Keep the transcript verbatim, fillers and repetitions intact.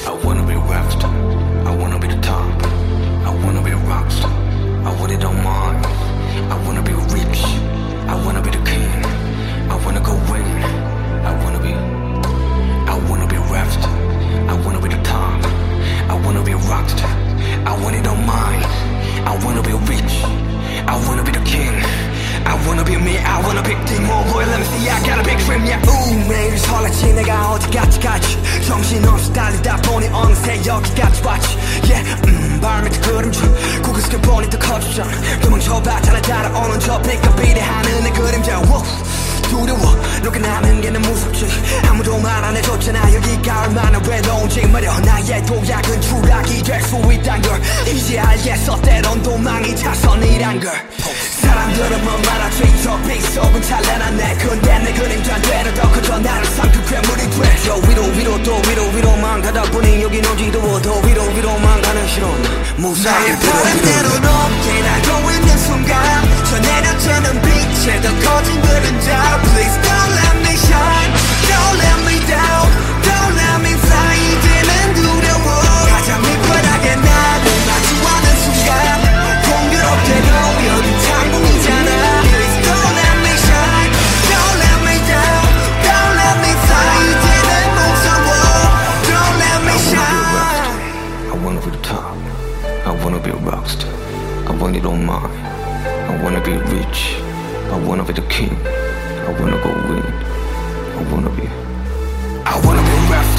I wanna be rapped. I wanna be the top. I wanna be a rockstar. I want it on mine. I wanna be rich. I wanna be the king. I wanna go win. I wanna be. I wanna be rapped. I wanna be the top. I wanna be a rockstar. I want it on mine. I wanna be rich. I wanna be the king. I wanna be me. I wanna be king. More boy, let me see. I got a big dream. Yeah. 우 매일 설레지 내가 어디까지 가지. 정신없이 달리다 보니 어느새 여기까지 왔지. Yeah. 음, 발밑에 그림자. 고개 숙여 보니 더 커졌잖아. 도망쳐봤잖아. 따라오는 저 빛과 비례하는 내 그림자. Whoa. 두려워 누구나 하는 게 너무 무섭지. 아무도 말 안 해줬잖아. 여기가 얼마나 외로운지 말여. 나의 도약은 추락이 될 수 있단 걸 이제 알겠어. 때론 도망이 자선이란 걸. 사람들은 뭐 말하지. 저 빗속은 찬란한 내 근데 내 그림자 되려 더 커져. 나를 삼킬 괴물이 돼. 저 위로 위로 또 위로 위로만 가다 보니 여긴 오지도 더 위로 위로만 가는 실험. 무사히 바람대로 높게 날고 있는 순간 저 내려지는 빛에 더 커진 그림자. Please don't let me shine. Don't let me down. Don't let me fly. 이제는 두려워. 가장 미끄하게 나를 마주하는 순간 공교롭게도 여긴 창공이잖아. Please don't let me shine. Don't let me down. Don't let me fly. 이제는 무서워. Don't let me shine. I wanna be the top. I wanna be a rockstar. I want it on mine. I wanna be rich. I wanna be the king. I wanna go win. I wanna be. I wanna be rapped.